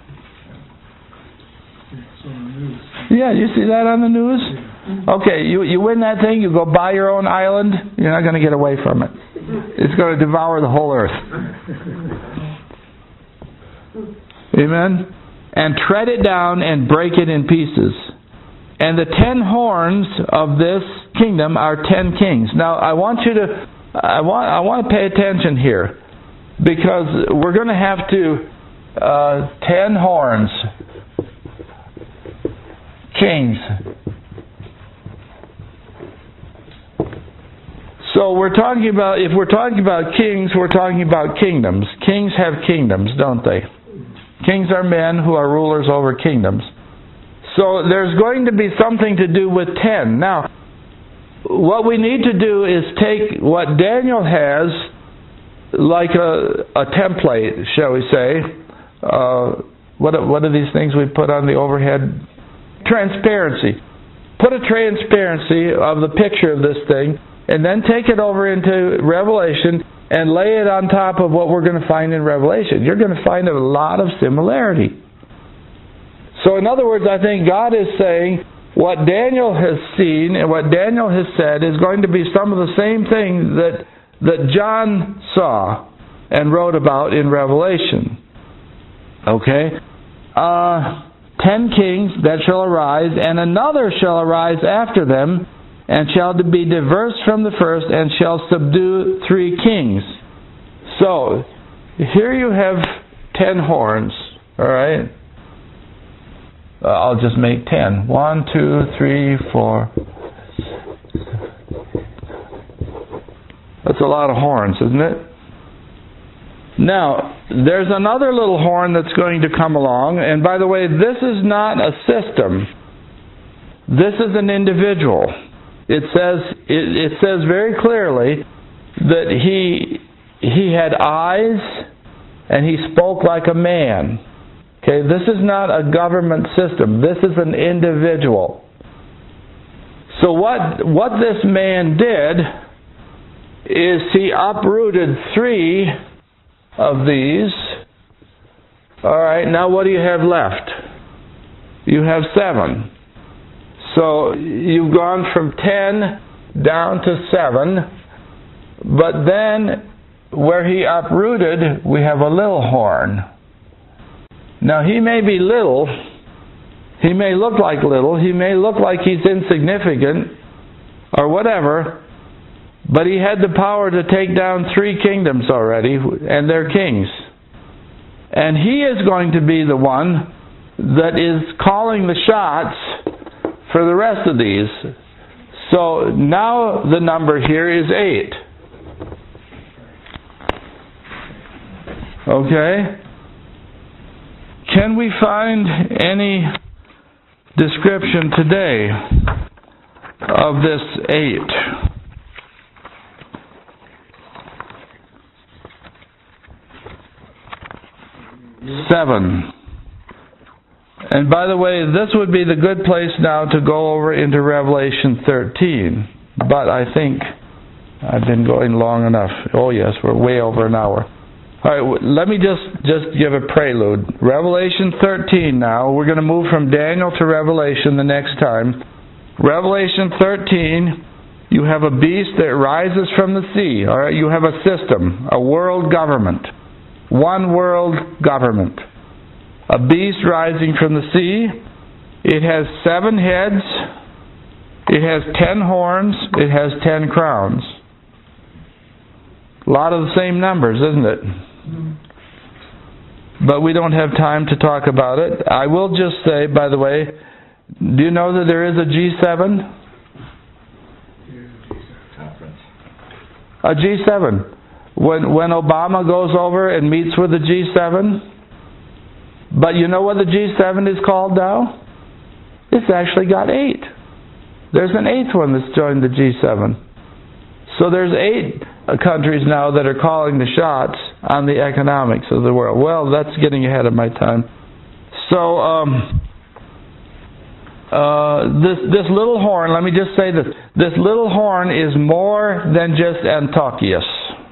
Speaker 1: Yeah, you see that on the news? Okay, you, you win that thing, you go buy your own island, you're not going to get away from it. It's going to devour the whole earth. Amen? And tread it down and break it in pieces. And the ten horns of this kingdom are ten kings. Now, I want you to, I want, I want to pay attention here, because we're going to have to, uh, ten horns, kings. So we're talking about, if we're talking about kings, we're talking about kingdoms. Kings have kingdoms, don't they? Kings are men who are rulers over kingdoms. So there's going to be something to do with ten. Now, what we need to do is take what Daniel has, like a, a template, shall we say. Uh, what, are, what are these things we put on the overhead? Transparency. Put a transparency of the picture of this thing, and then take it over into Revelation and lay it on top of what we're going to find in Revelation. You're going to find a lot of similarity. So in other words, I think God is saying what Daniel has seen and what Daniel has said is going to be some of the same thing that, that John saw and wrote about in Revelation. Okay? Uh, ten kings that shall arise, and another shall arise after them, and shall be diverse from the first, and shall subdue three kings. So, here you have ten horns, alright? Uh, I'll just make ten. One, two, three, four. That's a lot of horns, isn't it? Now, there's another little horn that's going to come along, and by the way, this is not a system. This is an individual. It says it, it says very clearly that he he had eyes and he spoke like a man. Okay, this is not a government system. This is an individual. So what what this man did is he uprooted three of these, Alright, now what do you have left? You have seven. So you've gone from ten down to seven, but then where he uprooted, we have a little horn. Now he may be little, he may look like little, he may look like he's insignificant, or whatever, but he had the power to take down three kingdoms already, and their kings. And he is going to be the one that is calling the shots for the rest of these. So now the number here is eight. Okay? Can we find any description today of this eight? Seven. And by the way, this would be the good place now to go over into Revelation thirteen. But I think I've been going long enough. Oh yes, we're way over an hour. Alright, let me just, just give a prelude. Revelation thirteen now. We're going to move from Daniel to Revelation the next time. Revelation thirteen, you have a beast that rises from the sea. Alright, you have a system, a world government. One world government. A beast rising from the sea. It has seven heads. It has ten horns. It has ten crowns. A lot of the same numbers, isn't it? But we don't have time to talk about it. I will just say, by the way, do you know that there is a G seven?
Speaker 4: Conference.
Speaker 1: A G seven. When, when Obama goes over and meets with the G seven, but you know what the G seven is called now? It's actually got eight. There's an eighth one that's joined the G seven. So there's eight countries now that are calling the shots on the economics of the world. Well, that's getting ahead of my time. So, um, uh, this this little horn, let me just say this. This little horn is more than just Antiochus.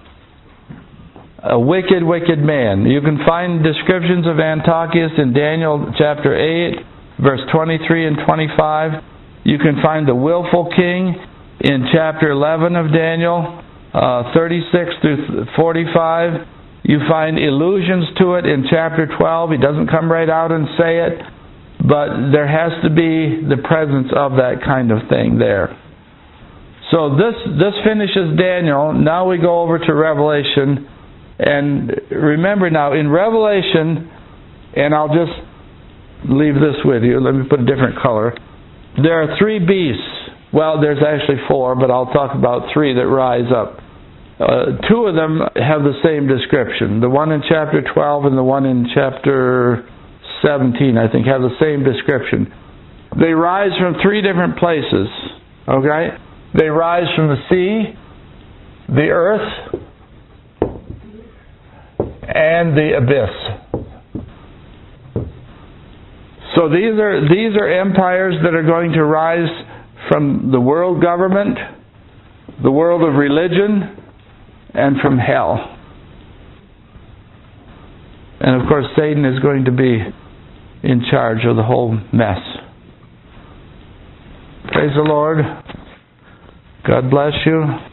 Speaker 1: A wicked, wicked man. You can find descriptions of Antiochus in Daniel chapter eight, verse twenty-three and twenty-five. You can find the willful king in chapter eleven of Daniel, uh, thirty-six through forty-five. You find allusions to it in chapter twelve. He doesn't come right out and say it, but there has to be the presence of that kind of thing there. So this this finishes Daniel. Now we go over to Revelation. And remember now, in Revelation, and I'll just leave this with you. Let me put a different color. There are three beasts. Well, there's actually four, but I'll talk about three that rise up. Uh, two of them have the same description. The one in chapter twelve and the one in chapter seventeen, I think, have the same description. They rise from three different places. Okay? They rise from the sea, the earth, and the abyss. So these are these are empires that are going to rise from the world government, the world of religion, and from hell. And of course Satan is going to be in charge of the whole mess. Praise the Lord. God bless you.